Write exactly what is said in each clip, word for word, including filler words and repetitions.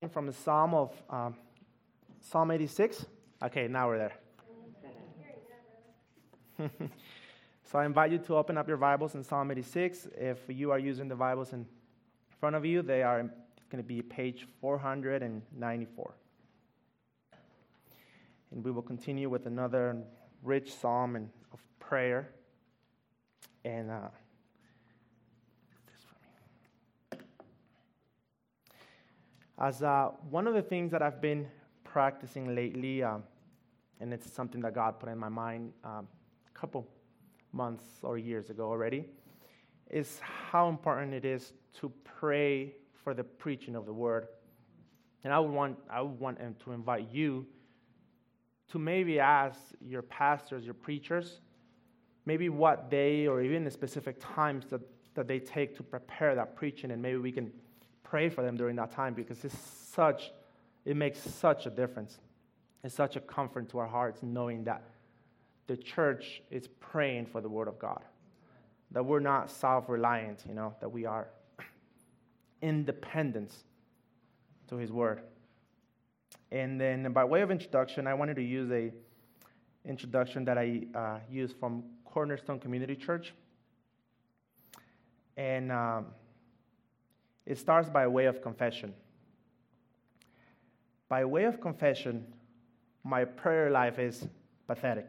from the Psalm of um, Psalm eighty-six. Okay, now we're there. So I invite you to open up your Bibles in Psalm eighty-six. If you are using the Bibles in front of you, they are going to be page four hundred ninety-four. And we will continue with another rich psalm and of prayer. And uh, this for me. As uh, one of the things that I've been practicing lately, um, and it's something that God put in my mind um, a couple months or years ago already, is how important it is to pray for the preaching of the word. And I would want I would want him to invite you to maybe ask your pastors, your preachers, maybe what they, or even the specific times that, that they take to prepare that preaching, and maybe we can pray for them during that time, because it's such, it makes such a difference. It's such a comfort to our hearts knowing that the church is praying for the word of God, that we're not self-reliant, you know, that we are independent to his word. And then by way of introduction, I wanted to use a introduction that I uh, used from Cornerstone Community Church. And um, it starts by way of confession. By way of confession, my prayer life is pathetic.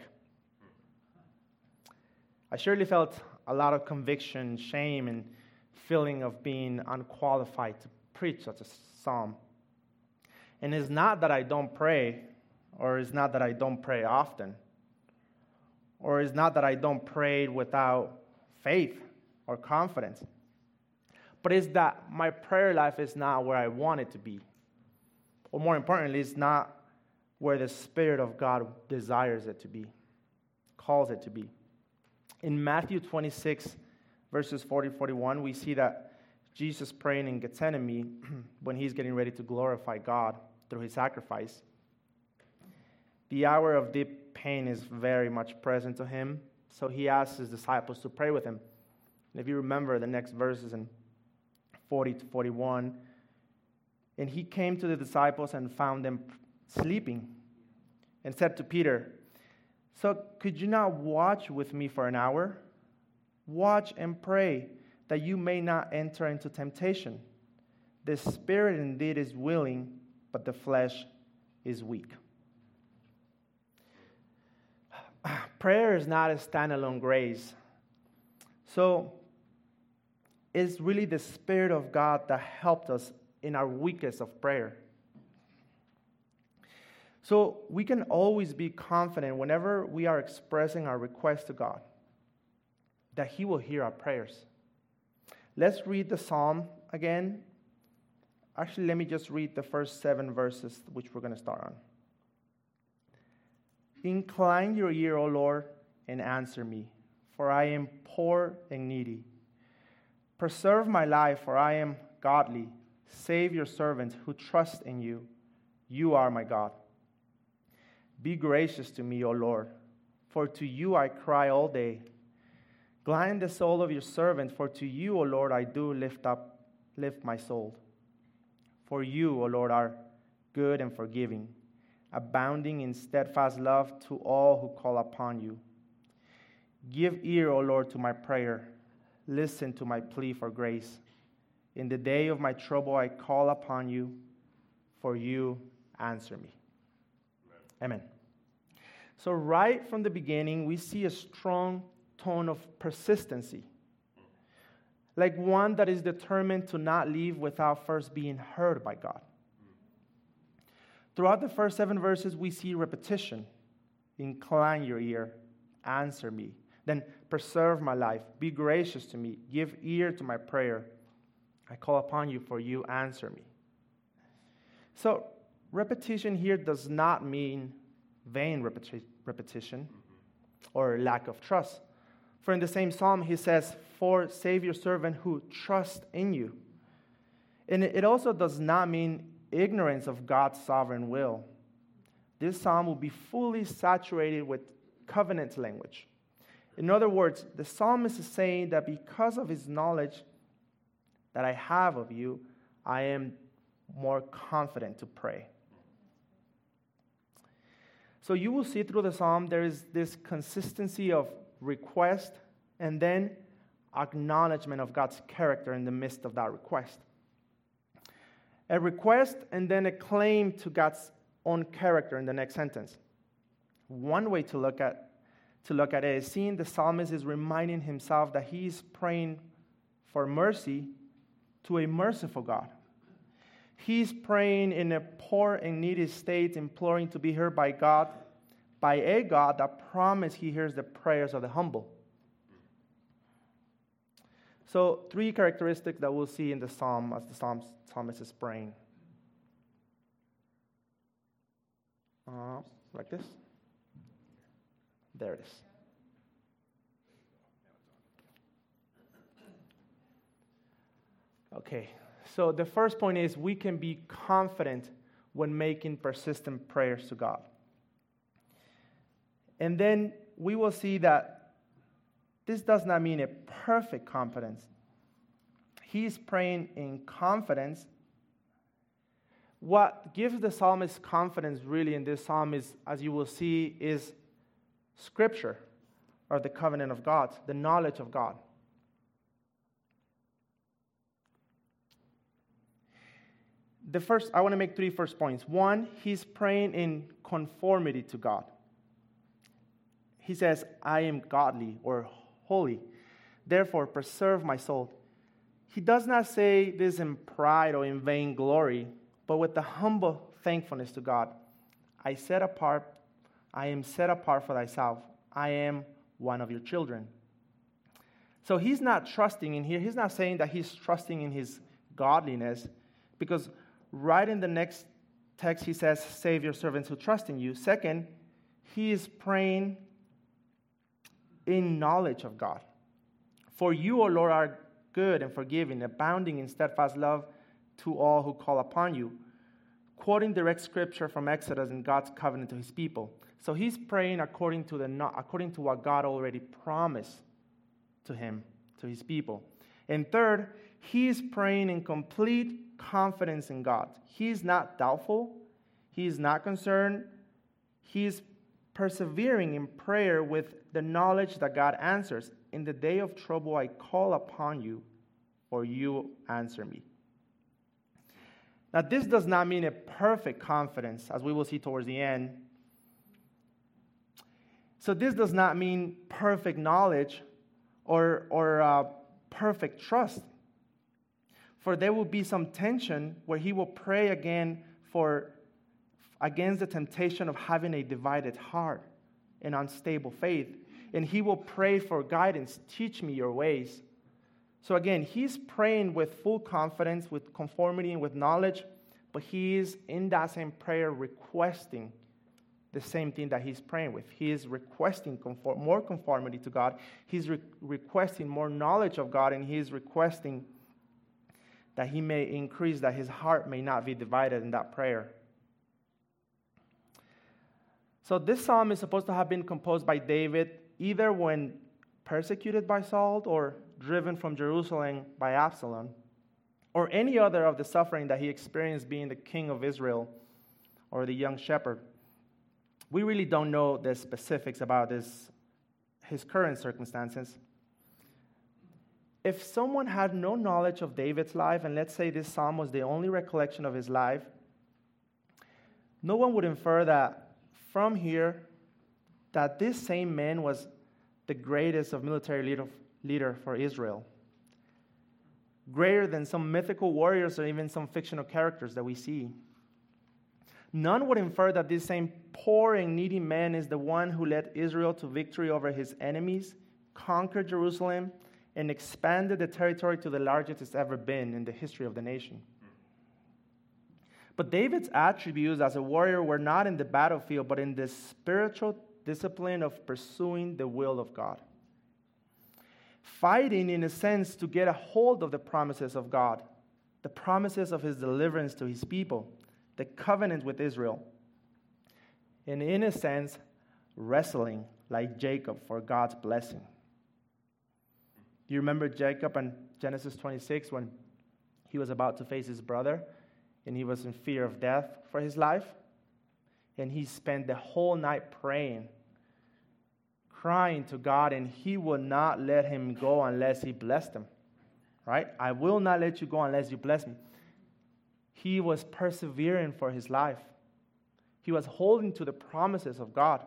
I surely felt a lot of conviction, shame, and feeling of being unqualified to preach such a psalm. And it's not that I don't pray, or it's not that I don't pray often, or it's not that I don't pray without faith or confidence, but it's that my prayer life is not where I want it to be. Or more importantly, it's not where the Spirit of God desires it to be, calls it to be. In Matthew twenty-six, verses forty to forty-one, we see that Jesus praying in Gethsemane when he's getting ready to glorify God through his sacrifice. The hour of deep pain is very much present to him, so he asks his disciples to pray with him. And if you remember the next verses in forty to forty-one, and he came to the disciples and found them sleeping, and said to Peter, "So could you not watch with me for an hour? Watch and pray, that you may not enter into temptation. The spirit indeed is willing, but the flesh is weak." Prayer is not a standalone grace. So it's really the Spirit of God that helped us in our weakest of prayer. So we can always be confident whenever we are expressing our request to God that he will hear our prayers. Let's read the psalm again. Actually, let me just read the first seven verses, which we're going to start on. "Incline your ear, O Lord, and answer me, for I am poor and needy. Preserve my life, for I am godly. Save your servant who trusts in you. You are my God. Be gracious to me, O Lord, for to you I cry all day. Gladden the soul of your servant, for to you, O Lord, I do lift up, lift my soul. For you, O Lord, are good and forgiving, abounding in steadfast love to all who call upon you. Give ear, O Lord, to my prayer. Listen to my plea for grace. In the day of my trouble I call upon you, for you answer me." Amen. Amen. So right from the beginning, we see a strong tone of persistency, like one that is determined to not leave without first being heard by God. Throughout the first seven verses, we see repetition. Incline your ear, answer me. Then preserve my life, be gracious to me, give ear to my prayer. I call upon you, for you answer me. So repetition here does not mean vain repeti- repetition or lack of trust. For in the same psalm, he says, "For save your servant who trusts in you." And it also does not mean ignorance of God's sovereign will. This psalm will be fully saturated with covenant language. In other words, the psalmist is saying that because of his knowledge that I have of you, I am more confident to pray. So you will see through the psalm there is this consistency of request and then acknowledgement of God's character in the midst of that request. A request and then a claim to God's own character in the next sentence. One way to look at to look at it is seeing the psalmist is reminding himself that he is praying for mercy to a merciful God. He's praying in a poor and needy state, imploring to be heard by God, by a God that promised he hears the prayers of the humble. So, three characteristics that we'll see in the psalm as the psalm, psalmist is praying. Uh, like this. There it is. Okay, so the first point is we can be confident when making persistent prayers to God. And then we will see that this does not mean a perfect confidence. He's praying in confidence. What gives the psalmist confidence really in this psalm is, as you will see, is Scripture, or the covenant of God, the knowledge of God. The first, I want to make three first points. One, he's praying in conformity to God. He says, I am godly or holy, therefore preserve my soul. He does not say this in pride or in vainglory, but with the humble thankfulness to God. I set apart, I am set apart for thyself. I am one of your children. So he's not trusting in here. He's not saying that he's trusting in his godliness, because right in the next text he says, save your servants who trust in you. Second, he is praying in knowledge of God. For you, O Lord, are good and forgiving, abounding in steadfast love to all who call upon you. Quoting direct scripture from Exodus and God's covenant to his people. So he's praying according to the according to what God already promised to him, to his people. And third, he is praying in complete confidence in God. He is not doubtful. He is not concerned. He is persevering in prayer with the knowledge that God answers. In the day of trouble I call upon you, for you answer me. Now, this does not mean a perfect confidence, as we will see towards the end. So this does not mean perfect knowledge or, or uh, perfect trust. For there will be some tension where he will pray again for against the temptation of having a divided heart and unstable faith. And he will pray for guidance. Teach me your ways. So again, he's praying with full confidence, with conformity, and with knowledge, but he is in that same prayer requesting the same thing that he's praying with. He is requesting conform, more conformity to God. He's re- requesting more knowledge of God, and he is requesting that he may increase, that his heart may not be divided in that prayer. So this psalm is supposed to have been composed by David either when persecuted by Saul or driven from Jerusalem by Absalom, or any other of the suffering that he experienced being the king of Israel or the young shepherd. We really don't know the specifics about this, his current circumstances. If someone had no knowledge of David's life, and let's say this psalm was the only recollection of his life, no one would infer that from here that this same man was the greatest of military leader, leader for Israel. Greater than some mythical warriors or even some fictional characters that we see. None would infer that this same poor and needy man is the one who led Israel to victory over his enemies, conquered Jerusalem, and expanded the territory to the largest it's ever been in the history of the nation. But David's attributes as a warrior were not in the battlefield, but in the spiritual discipline of pursuing the will of God. Fighting, in a sense, to get a hold of the promises of God, the promises of his deliverance to his people, the covenant with Israel. And in a sense, wrestling like Jacob for God's blessing. Do you remember Jacob in Genesis twenty-six when he was about to face his brother? and he was in fear of death for his life. And he spent the whole night praying, crying to God, and he would not let him go unless he blessed him. Right? I will not let you go unless you bless me. He was persevering for his life. He was holding to the promises of God.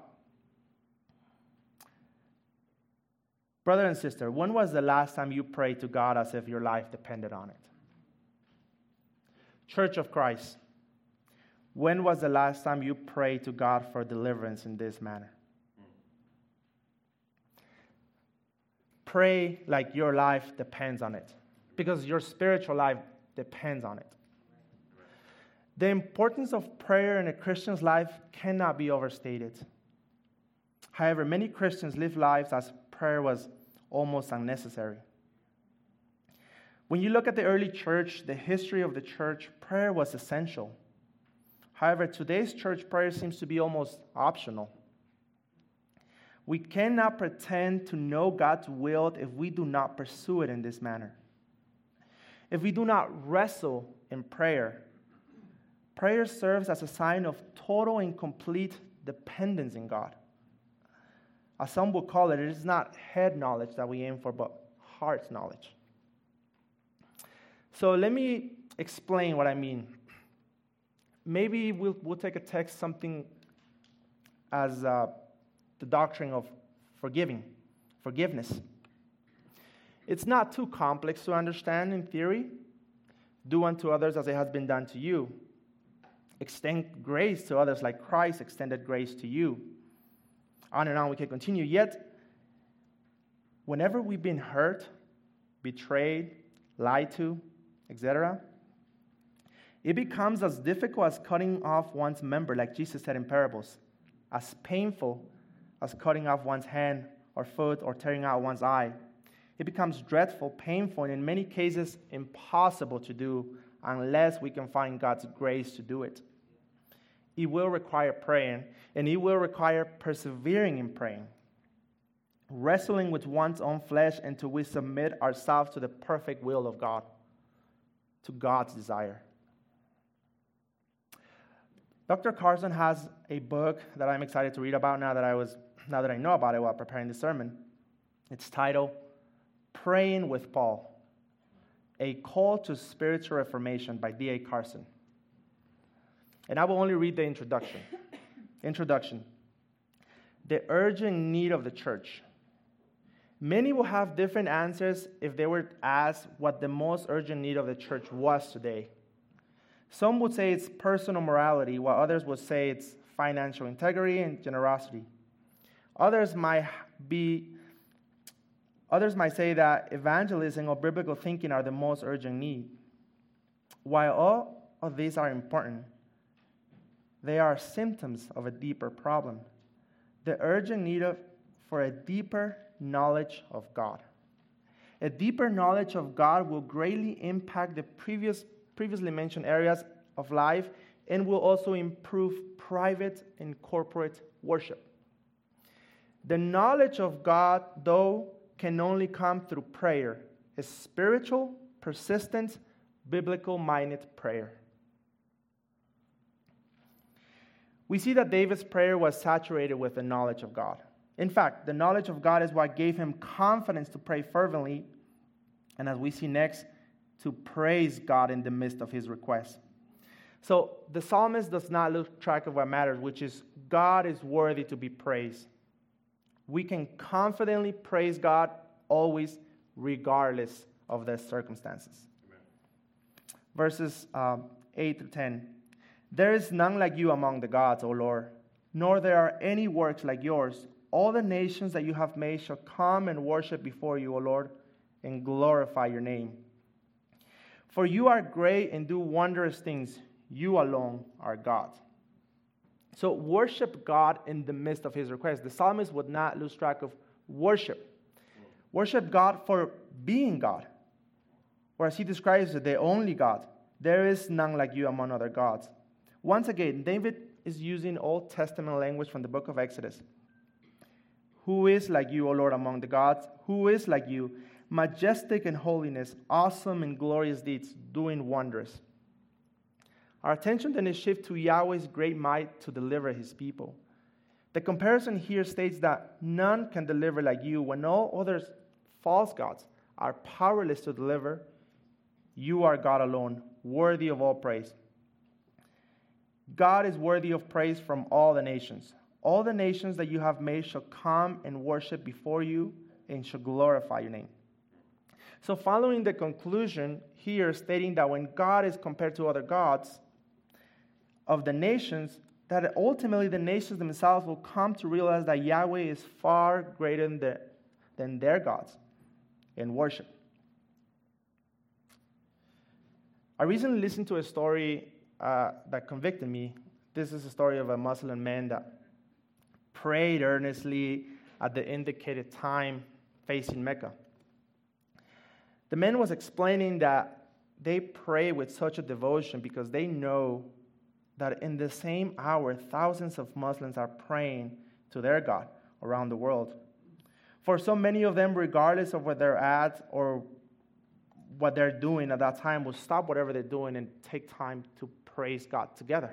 Brother and sister, when was the last time you prayed to God as if your life depended on it? Church of Christ, when was the last time you prayed to God for deliverance in this manner? Pray like your life depends on it, because your spiritual life depends on it. The importance of prayer in a Christian's life cannot be overstated. However, many Christians live lives as prayer was almost unnecessary. When you look at the early church, the history of the church, prayer was essential. However, today's church prayer seems to be almost optional. We cannot pretend to know God's will if we do not pursue it in this manner. If we do not wrestle in prayer, prayer serves as a sign of total and complete dependence in God. As some would call it, it is not head knowledge that we aim for, but heart knowledge. So let me explain what I mean. Maybe we'll, we'll take a text, something as uh, the doctrine of forgiving, forgiveness. It's not too complex to understand in theory. Do unto others as it has been done to you. Extend grace to others like Christ extended grace to you. On and on we can continue. Yet, whenever we've been hurt, betrayed, lied to, et cetera, it becomes as difficult as cutting off one's member, like Jesus said in parables, as painful as cutting off one's hand or foot or tearing out one's eye. It becomes dreadful, painful, and in many cases impossible to do unless we can find God's grace to do it. It will require praying, and it will require persevering in praying, wrestling with one's own flesh until we submit ourselves to the perfect will of God, to God's desire. Doctor Carson has a book that I'm excited to read about now that I was now that I know about it while preparing the sermon. It's titled Praying with Paul, A Call to Spiritual Reformation by D A Carson. And I will only read the introduction. Introduction. The urgent need of the church. Many will have different answers if they were asked what the most urgent need of the church was today. Some would say it's personal morality, while others would say it's financial integrity and generosity. Others might be Others might say that evangelism or biblical thinking are the most urgent need. While all of these are important, they are symptoms of a deeper problem. The urgent need of, for a deeper knowledge of God. A deeper knowledge of God will greatly impact the previous, previously mentioned areas of life and will also improve private and corporate worship. The knowledge of God, though, can only come through prayer, a spiritual, persistent, biblical-minded prayer. We see that David's prayer was saturated with the knowledge of God. In fact, the knowledge of God is what gave him confidence to pray fervently, and as we see next, to praise God in the midst of his request. So the psalmist does not lose track of what matters, which is God is worthy to be praised. We can confidently praise God always, regardless of the circumstances. Amen. Verses um, eight through ten. There is none like you among the gods, O Lord, nor there are any works like yours. All the nations that you have made shall come and worship before you, O Lord, and glorify your name. For you are great and do wondrous things. You alone are God. So worship God in the midst of his request. The psalmist would not lose track of worship. Worship God for being God. Or as he describes it, the only God. There is none like you among other gods. Once again, David is using Old Testament language from the book of Exodus. Who is like you, O Lord, among the gods? Who is like you? Majestic in holiness, awesome in glorious deeds, doing wonders. Our attention then is shifted to Yahweh's great might to deliver his people. The comparison here states that none can deliver like you. When all other false gods are powerless to deliver, you are God alone, worthy of all praise. God is worthy of praise from all the nations. All the nations that you have made shall come and worship before you and shall glorify your name. So following the conclusion here stating that when God is compared to other gods of the nations, that ultimately the nations themselves will come to realize that Yahweh is far greater than, the, than their gods in worship. I recently listened to a story uh, that convicted me. This is a story of a Muslim man that prayed earnestly at the indicated time facing Mecca. The man was explaining that they pray with such a devotion because they know that in the same hour, thousands of Muslims are praying to their God around the world. For so many of them, regardless of where they're at or what they're doing at that time, will stop whatever they're doing and take time to praise God together.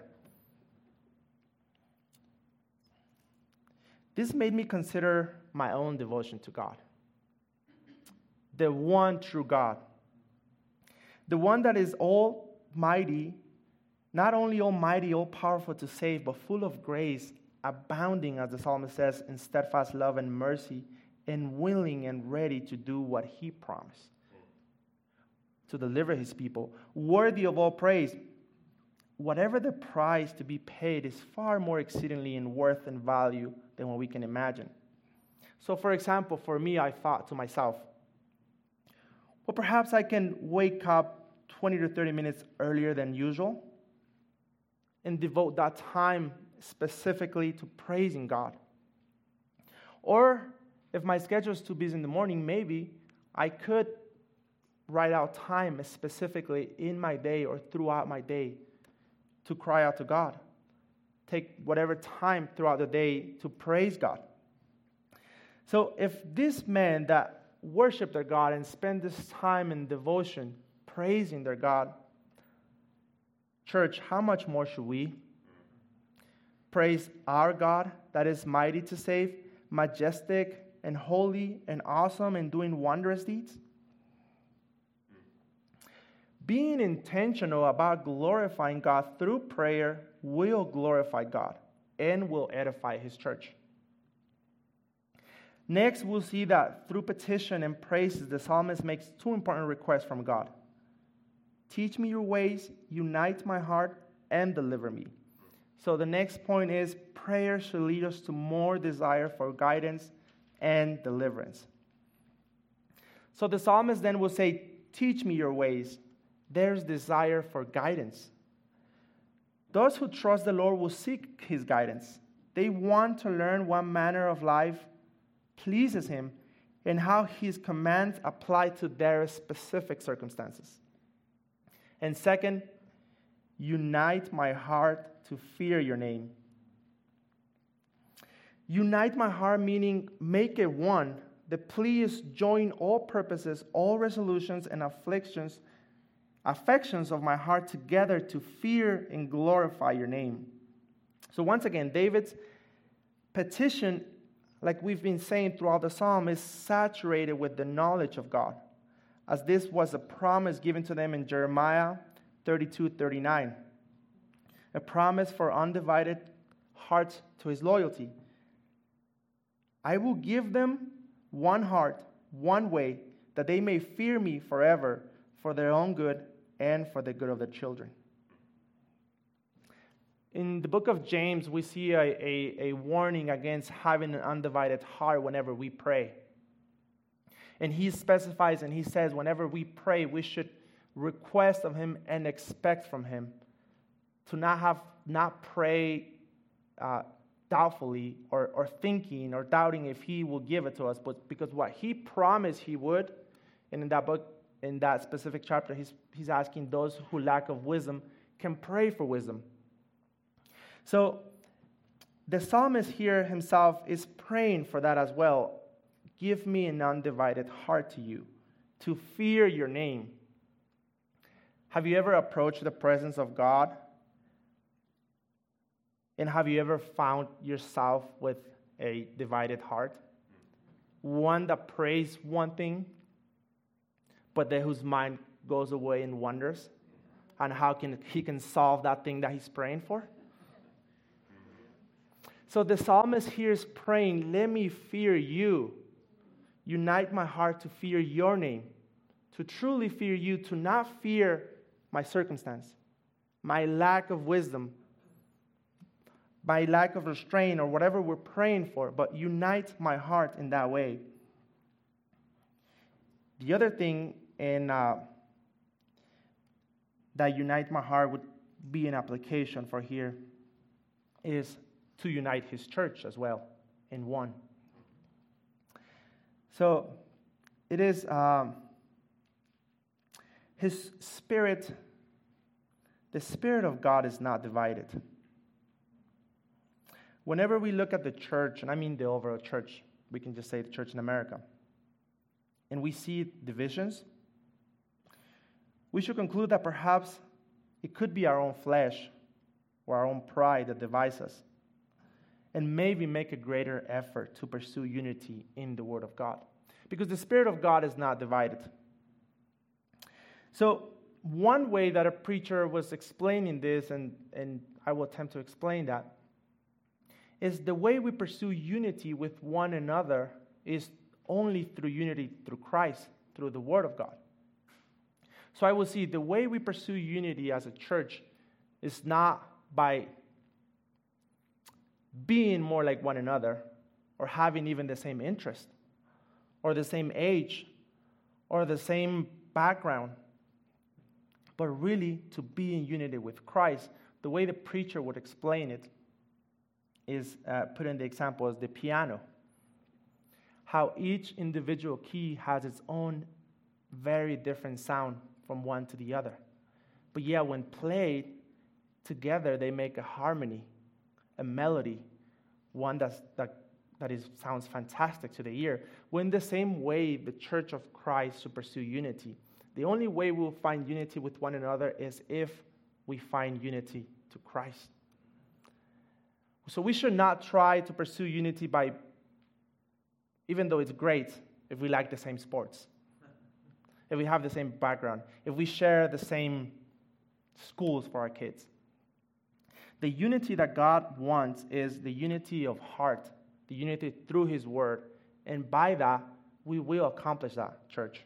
This made me consider my own devotion to God. The one true God. The one that is almighty, not only almighty, all-powerful to save, but full of grace, abounding, as the psalmist says, in steadfast love and mercy, and willing and ready to do what he promised, to deliver his people, worthy of all praise. Whatever the price to be paid is far more exceedingly in worth and value than what we can imagine. So, for example, for me, I thought to myself, well, perhaps I can wake up twenty to thirty minutes earlier than usual and devote that time specifically to praising God. Or if my schedule is too busy in the morning, maybe I could write out time specifically in my day or throughout my day to cry out to God. Take whatever time throughout the day to praise God. So if this man that worship their God and spend this time in devotion praising their God, church, how much more should we praise our God that is mighty to save, majestic and holy and awesome and doing wondrous deeds? Being intentional about glorifying God through prayer will glorify God and will edify his church. Next, we'll see that through petition and praises, the psalmist makes two important requests from God. Teach me your ways, unite my heart, and deliver me. So the next point is prayer should lead us to more desire for guidance and deliverance. So the psalmist then will say, teach me your ways. There's desire for guidance. Those who trust the Lord will seek his guidance. They want to learn what manner of life pleases him and how his commands apply to their specific circumstances. And second, unite my heart to fear your name. Unite my heart meaning make it one. The plea is join all purposes, all resolutions and afflictions, affections of my heart together to fear and glorify your name. So once again, David's petition, like we've been saying throughout the psalm, is saturated with the knowledge of God, as this was a promise given to them in Jeremiah thirty-two thirty-nine. A promise for undivided hearts to his loyalty. I will give them one heart, one way, that they may fear me forever for their own good and for the good of their children. In the book of James, we see a, a, a warning against having an undivided heart whenever we pray. And he specifies and he says whenever we pray, we should request of him and expect from him to not have not pray uh, doubtfully or, or thinking or doubting if he will give it to us, but because what he promised he would, and in that book, in that specific chapter, he's, he's asking those who lack of wisdom can pray for wisdom. So the psalmist here himself is praying for that as well. Give me an undivided heart to you, to fear your name. Have you ever approached the presence of God And have you ever found yourself with a divided heart? One that prays one thing, but then whose mind goes away and wonders on how can he can solve that thing that he's praying for? So the psalmist here is praying, let me fear you. Unite my heart to fear your name, to truly fear you, to not fear my circumstance, my lack of wisdom, my lack of restraint, or whatever we're praying for, but unite my heart in that way. The other thing in uh, that unite my heart would be an application for here is to unite his church as well in one. So it is um, his spirit, the Spirit of God is not divided. Whenever we look at the church, and I mean the overall church, we can just say the church in America, and we see divisions, we should conclude that perhaps it could be our own flesh or our own pride that divides us, and maybe make a greater effort to pursue unity in the Word of God. Because the Spirit of God is not divided. So one way that a preacher was explaining this, and, and I will attempt to explain that, is the way we pursue unity with one another is only through unity through Christ, through the Word of God. So I will see the way we pursue unity as a church is not by being more like one another or having even the same interest or the same age or the same background, but really to be in unity with Christ. The way the preacher would explain it is uh, put in the example as the piano. How each individual key has its own very different sound from one to the other. But yeah, when played together, they make a harmony, a melody, one that's, that, that is, sounds fantastic to the ear. Well, in the same way, the Church of Christ should pursue unity. The only way we'll find unity with one another is if we find unity to Christ. So we should not try to pursue unity by, even though it's great if we like the same sports, if we have the same background, if we share the same schools for our kids. The unity that God wants is the unity of heart, the unity through His Word, and by that, we will accomplish that, church.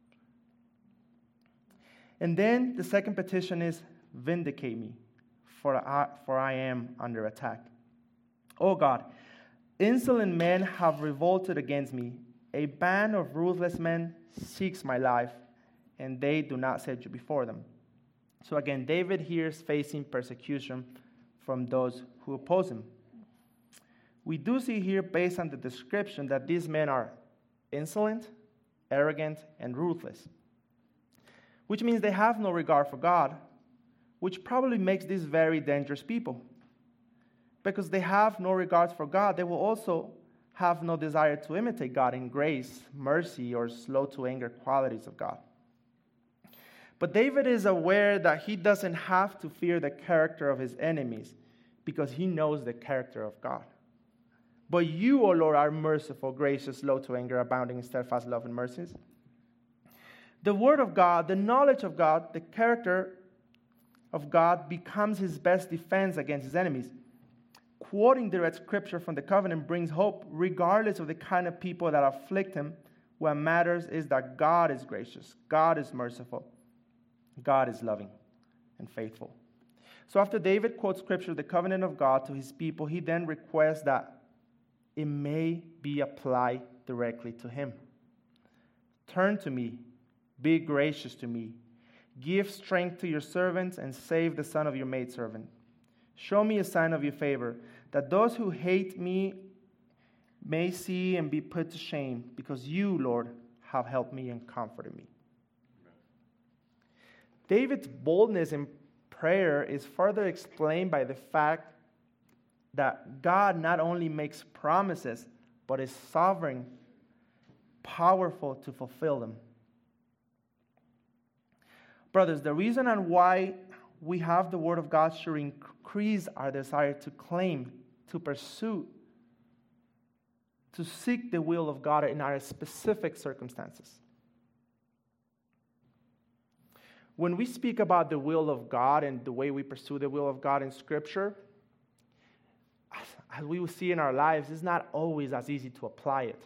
And then the second petition is, vindicate me, for I, for I am under attack. O God, insolent men have revolted against me. A band of ruthless men seeks my life, and they do not set you before them. So again, David here is facing persecution from those who oppose him. We do see here, based on the description, that these men are insolent, arrogant, and ruthless, which means they have no regard for God, which probably makes these very dangerous people. Because they have no regard for God, they will also have no desire to imitate God in grace, mercy, or slow to anger qualities of God. But David is aware that he doesn't have to fear the character of his enemies because he knows the character of God. But you, O Lord, are merciful, gracious, slow to anger, abounding in steadfast love and mercies. The Word of God, the knowledge of God, the character of God becomes his best defense against his enemies. Quoting direct scripture from the covenant brings hope regardless of the kind of people that afflict him. What matters is that God is gracious, God is merciful, God is loving and faithful. So after David quotes scripture, the covenant of God to his people, he then requests that it may be applied directly to him. Turn to me, be gracious to me, give strength to your servants, and save the son of your maidservant. Show me a sign of your favor, that those who hate me may see and be put to shame, because you, Lord, have helped me and comforted me. David's boldness in prayer is further explained by the fact that God not only makes promises, but is sovereign, powerful to fulfill them. Brothers, the reason on why we have the Word of God should increase our desire to claim, to pursue, to seek the will of God in our specific circumstances. When we speak about the will of God and the way we pursue the will of God in Scripture, as we will see in our lives, it's not always as easy to apply it.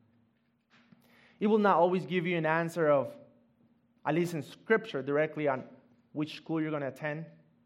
It will not always give you an answer of, at least in Scripture, directly on which school you're going to attend,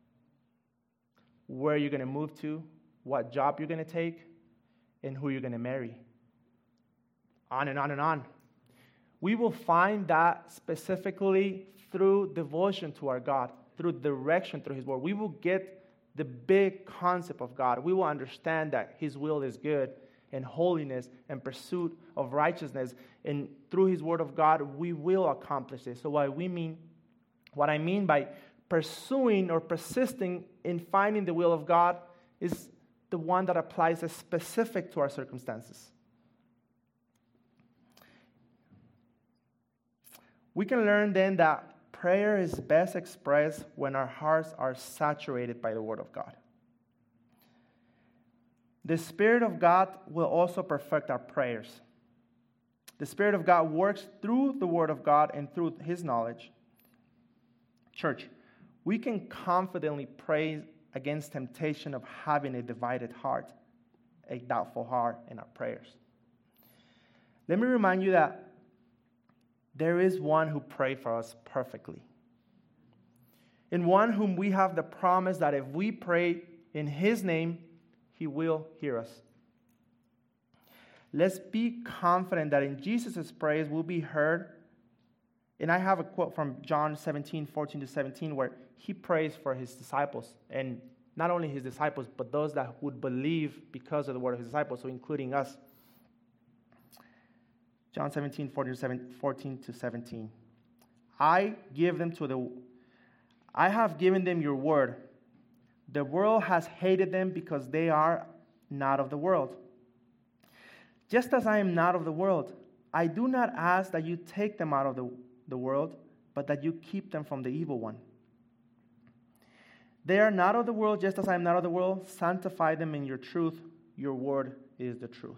where you're going to move to, what job you're going to take, and who you're going to marry. On and on and on. We will find that specifically through devotion to our God, through direction through His Word. We will get the big concept of God. We will understand that His will is good, and holiness and pursuit of righteousness. And through His Word of God, we will accomplish this. So what we mean, what I mean by pursuing or persisting in finding the will of God is the one that applies as specific to our circumstances. We can learn then that prayer is best expressed when our hearts are saturated by the Word of God. The Spirit of God will also perfect our prayers. The Spirit of God works through the Word of God and through His knowledge. Church, we can confidently pray against temptation of having a divided heart, a doubtful heart in our prayers. Let me remind you that there is one who prayed for us perfectly, and one whom we have the promise that if we pray in His name, He will hear us. Let's be confident that in Jesus' prayers will be heard. And I have a quote from John seventeen, fourteen to seventeen, where He prays for His disciples, and not only His disciples, but those that would believe because of the word of His disciples, so including us. John seventeen, fourteen to seventeen. I give them to the, I have given them your word. The world has hated them because they are not of the world. Just as I am not of the world, I do not ask that you take them out of the, the world, but that you keep them from the evil one. They are not of the world, just as I am not of the world. Sanctify them in your truth. Your word is the truth.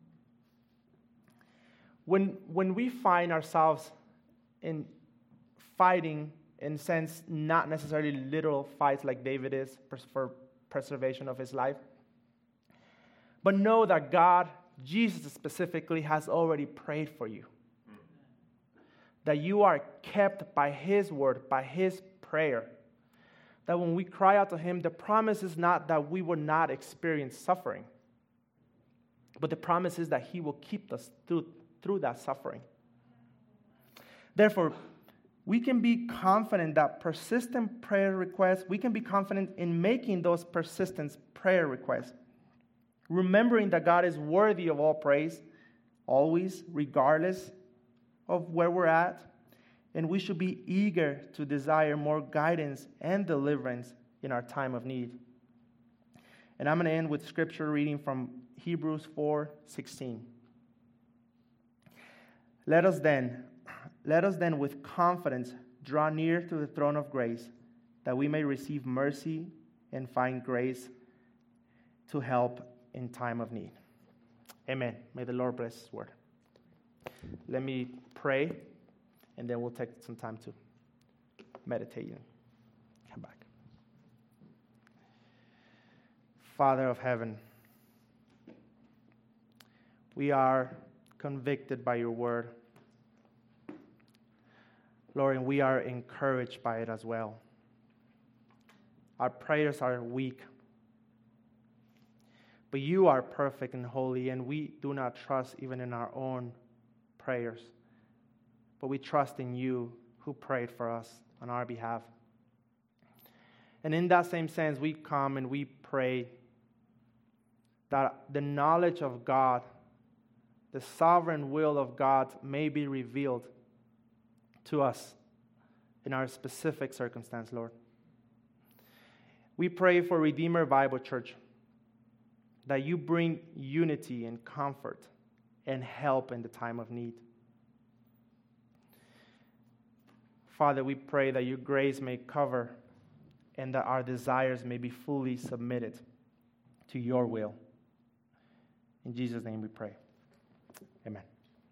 When, when we find ourselves in fighting, in a sense, not necessarily literal fights like David is for preservation of his life, but know that God, Jesus specifically, has already prayed for you. That you are kept by His word, by His prayer. That when we cry out to Him, the promise is not that we will not experience suffering, but the promise is that He will keep us through through that suffering. Therefore, we can be confident that persistent prayer requests, we can be confident in making those persistent prayer requests, remembering that God is worthy of all praise, always, regardless of where we're at, and we should be eager to desire more guidance and deliverance in our time of need. And I'm going to end with scripture reading from Hebrews four sixteen. Let us then, let us then with confidence draw near to the throne of grace, that we may receive mercy and find grace to help in time of need. Amen. May the Lord bless His word. Let me pray, and then we'll take some time to meditate and come back. Father of heaven, we are convicted by your word, Lord, and we are encouraged by it as well. Our prayers are weak, but you are perfect and holy, and we do not trust even in our own prayers, but we trust in you who prayed for us on our behalf. And in that same sense, we come and we pray that the knowledge of God, the sovereign will of God, may be revealed to us in our specific circumstance, Lord. We pray for Redeemer Bible Church, that you bring unity and comfort and help in the time of need. Father, we pray that your grace may cover and that our desires may be fully submitted to your will. In Jesus' name we pray. Amen.